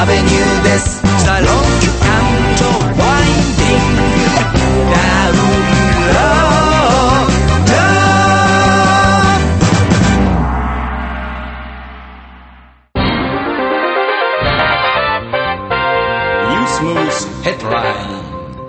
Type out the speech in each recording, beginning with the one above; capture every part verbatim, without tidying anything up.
アベニューです。ザ・ロック&ワインディングダウンロード。ユースムースヘッドライン。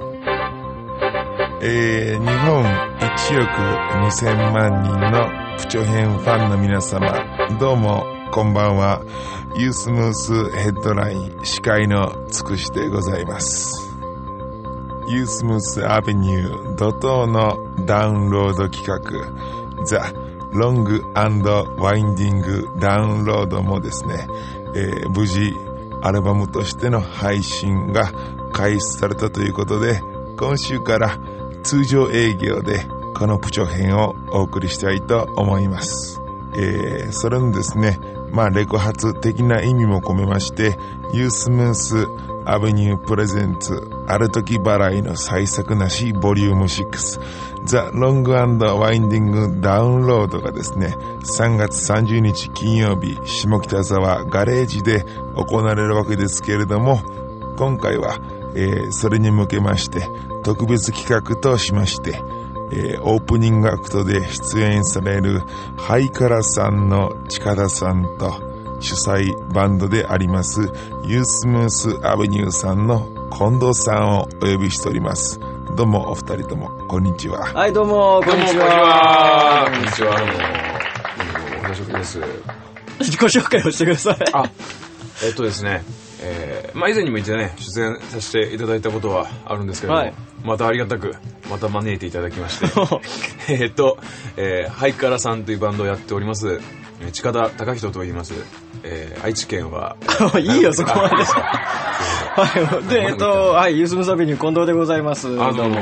えー、日本いちおくにせんまん人のプチョヘンファンの皆様、どうもこんばんは。ユースムースヘッドライン司会のつくしでございます。ユースムースアベニュー怒涛のダウンロード企画ザ・ロング&ワインディングダウンロードもですね、えー、無事アルバムとしての配信が開始されたということで、今週から通常営業でこのプチョ編をお送りしたいと思います。えー、それのですね、まあレコ発的な意味も込めまして、ユースムースアベニュープレゼンツある時払いの最作なしボリュームシックスザ・ロング&ワインディングダウンロードがですね、さんがつさんじゅうにち金曜日、下北沢ガレージで行われるわけですけれども、今回は、えー、それに向けまして特別企画としまして、えー、オープニングアクトで出演されるハイカラさんの近田さんと主催バンドでありますユースムースアベニューさんの近藤さんをお呼びしております。どうもお二人ともこんにちは。 はい、どうもこんにちは。 こんにちは。どうもお久しぶりです。 自己紹介をしてください。 あ、えっとですね、えー、まあ以前にも一度ね出演させていただいたことはあるんですけれども、はい、またありがたくまた招いていただきましてえっと、えー、ハイカラさんというバンドをやっております近田貴人と言います、えー、愛知県はいいよそこまではい、でえっとはいユースムースアベニュー近藤でございます。 あどうも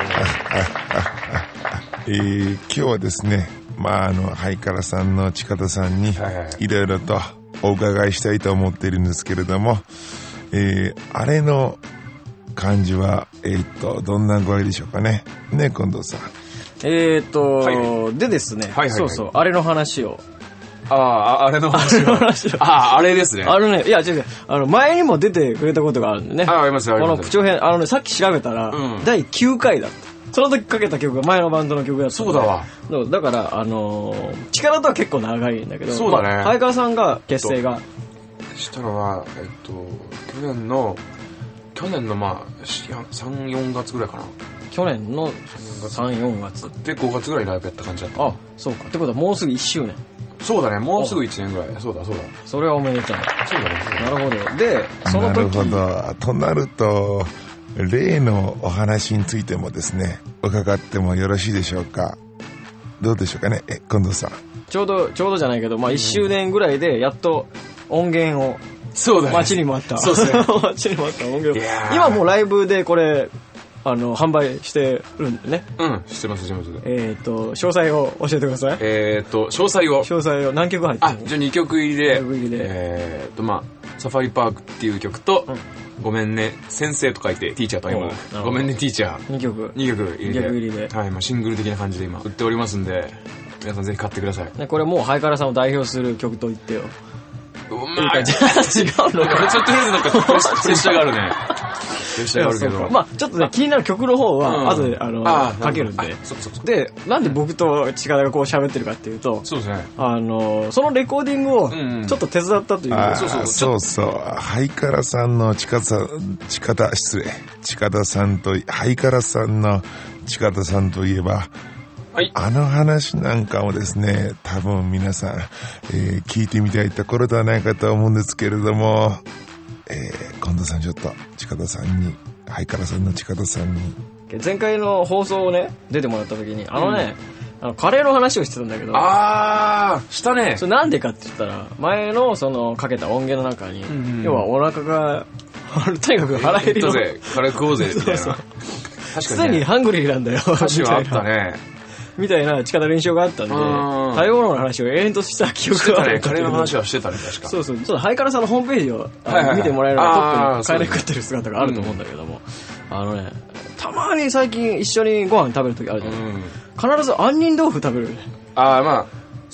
えー、今日はですね、まああのハイカラさんの近田さんにいろいろとお伺いしたいと思っているんですけれども、えー、あれの感じはえー、っとどんな具合でしょうかね。ね近藤さん。 えー、っと、はい、でですね、はいはいはい、そうそうあれの話を。 ああ、あれの話を。ああ、あれですね。 あのね、いや違う違う、あの前にも出てくれたことがあるんでね。 あ、ありますあります。 このプチョ編、あのねさっき調べたら、うん、だいきゅうかいだった。その時かけた曲が前のバンドの曲だった。 そうだわ。 だからあのー、力とは結構長いんだけど。 そうだね。 まあ、ハイカラさんが結成が。 したのはえっと去年の去年のまあさん、よんがつぐらいかな。 去年のさん、よんがつでごがつぐらいライブやった感じだった。 あ、そうか。ってことはもうすぐいっしゅうねん。 そうだね、もうすぐいちねんぐらい。そうだそうだ。 それはおめでとう。 そうだね。 なるほど。で、その時。 なるほど。となると例のお話についてもですね伺ってもよろしいでしょうか。どうでしょうかね、え近藤さん。 ちょうどちょうどじゃないけど、まあいっしゅうねんぐらいでやっと音源をそうだね。 待ちに待った。 そうですね。 待ちに待った音源を。今もうライブでこれあの販売してるんでね。 うん、してますしてます。 えっ、ー、と詳細を教えてください。 えっ、ー、と詳細を詳細を何曲入ってるの？ あ、じゃあにきょく入りで。 にきょく入りで。 えっ、ー、とまあサファリパークっていう曲と、うん、ごめんね先生と書いてティーチャーと今ごめんねティーチャーにきょくにきょく入りで。にきょく入りで。 はい、まあシングル的な感じで今売っておりますんで、皆さんぜひ買ってください。 ね、これもうハイカラさんを代表する曲と言ってよ。 まあ、違うのか。 ちょっととりあえずなんかプレッシャーがあるね。プレッシャーがあるけど。 まあちょっとね気になる曲の方は後で、うん、あのあかけるんで。 そうそうそう。 で、なんで僕と近田がこう喋ってるかっていうと、 そうですね。 あのそのレコーディングをちょっと手伝ったという。うんうん、 そうそうそうそう。ハイカラさんの近田近田失礼近田さんとハイカラさんの近田さんといえば。はい、あの話なんかもですね、多分皆さん、えー、聞いてみたいところではないかと思うんですけれども、えー、近藤さんちょっと近田さんにハイカラさんの近田さんに前回の放送をね出てもらった時にあのね、うん、あのカレーの話をしてたんだけど、 あーしたね。 それなんでかって言ったら前のそのかけた音源の中に、うんうん、要はお腹がとにかく腹減りのカレー食おうぜみたいな。 そうそう確かに、ね、常にハングリーなんだよ。 歌詞はあったね。 みたいな力練習があったんで、食べ物の話を永遠とした記憶がある。 カレーの話はしてたね、確か。 そうそう。ちょっとハイカラさんのホームページを、はいはいはい、見てもらえればトップにカレー食ってる姿があると思うんだけども、うん、あのね、たまに最近一緒にご飯食べるときあるじゃない、うん、必ず杏仁豆腐食べる。 ああ、まあ、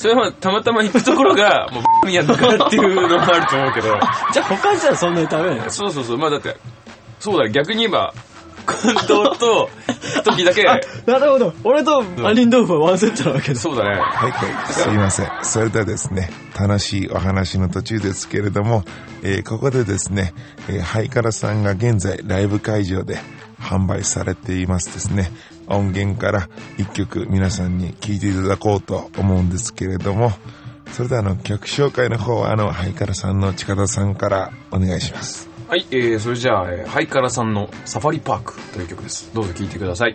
それはたまたま行くところが、もう、バミヤンだからっていうのもあると思うけど。 じゃあ他じゃそんなに食べない。 そうそうそう。まあだって、そうだね、逆に言えば、関東と、時だけ。なるほど。俺と杏仁豆腐はワンセットなわけだ。 そうだね。 はいはい。すいません。それではですね、楽しいお話の途中ですけれども、えー、ここでですね、えー、ハイカラさんが現在ライブ会場で販売されていますですね、音源から一曲皆さんに聴いていただこうと思うんですけれども、それではあの曲紹介の方はあのハイカラさんの近田さんからお願いします。 はい、えー、それじゃあ、えー、ハイカラさんのサファリパークという曲です。どうぞ聴いてください。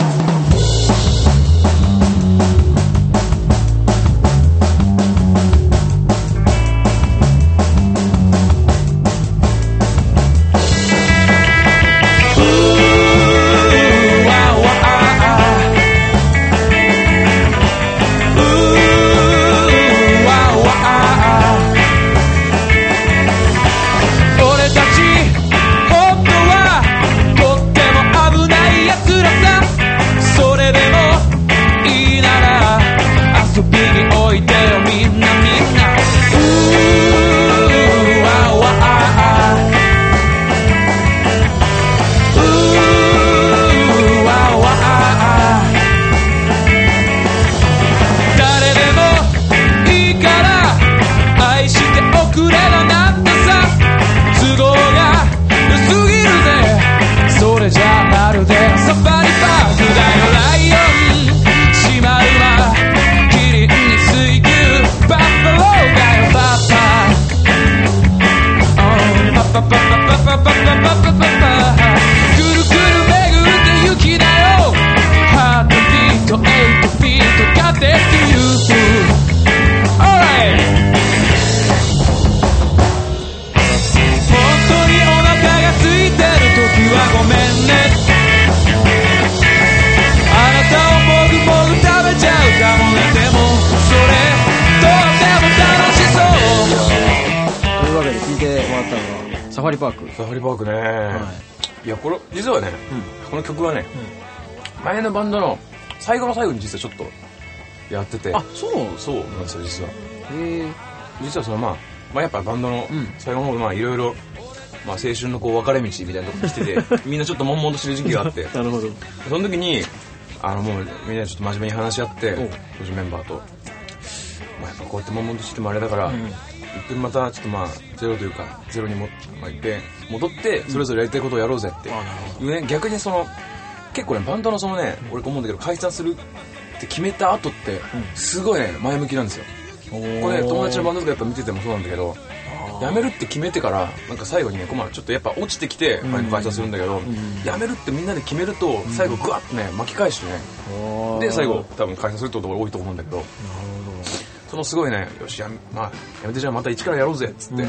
サファリパーク。 サファリパークね、はい、いやこれ実はね、うん、この曲はね、うん、前のバンドの最後の最後に実はちょっとやってて。 あ、そうそうなんですよ実は。 へえ。 実はそのまあ、まあ、やっぱバンドの最後の方まあいろいろまあ青春のこう分かれ道みたいなとこに来ててみんなちょっと悶々としてる時期があってなるほど。 その時にあのもうみんなちょっと真面目に話し合って当時メンバーと、まあ、やっぱこうやって悶々としてもあれだから、うん、一遍またちょっとまあゼロというかゼロにも、まあ、一遍戻ってそれぞれやりたいことをやろうぜっていうね、逆にその結構ねバンドのそのね俺思うんだけど解散するって決めた後ってすごいね前向きなんですよ。これね友達のバンドとかやっぱ見ててもそうなんだけど辞めるって決めてからなんか最後にねまあちょっとやっぱ落ちてきて解散するんだけど、辞めるってみんなで決めると最後グワッとね巻き返してねで最後多分解散するってことが多いと思うんだけど、そのすごいねよしやめ、まあ、やめてじゃあまた一からやろうぜっつって、うん、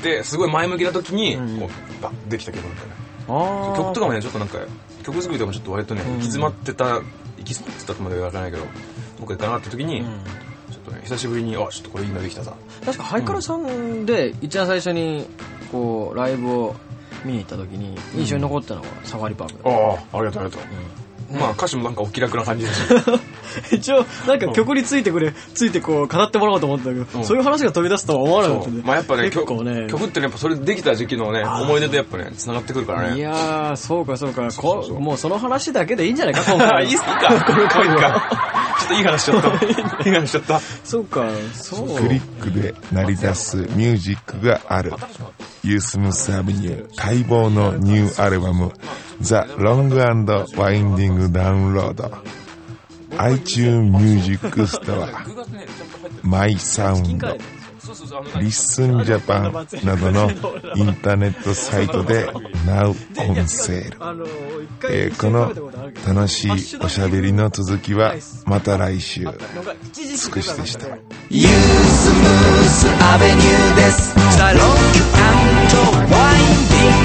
ですごい前向きな時にこうバッできた曲なんだよね。あ曲とかもねちょっとなんか曲作りとかもちょっと割とね、うん、行き詰まってた行き詰まってたとまでは言わないけどどっか行かなって時に、うん、ちょっとね久しぶりにあちょっとこれいいのできたさ。 確かハイカラさんで一番最初にこうライブを見に行った時に印象に残ったのがサファリパークだ、 うん、ああありがとうありがとう、うん、まあ歌詞もなんかお気楽な感じです一応なんか曲についてくれ、うん、ついてこう語ってもらおうと思ったけど、うん、そういう話が飛び出すとは思わなかったね。 まあやっぱね結構ね曲ってねやっぱそれできた時期のね思い出とやっぱね繋がってくるからね。 いやーそうかそうかそうそうそう、もうその話だけでいいんじゃないか今回。 いいっすかこの回かちょっといい話しちゃったいい話しちゃった。 そうかそうクリックで成り出すミュージックがあるユースムースアベニュー待望のニューアルバムザ・ロング&ワインディングダウンロードiTunes Music Store、マイサウンド、リッスンジャパンなどのインターネットサイトで Now on Sale、えー、この楽しいおしゃべりの続きはまた来週。つくしでした。 ユースムースアベニューです。ザ・ロング&ワインディング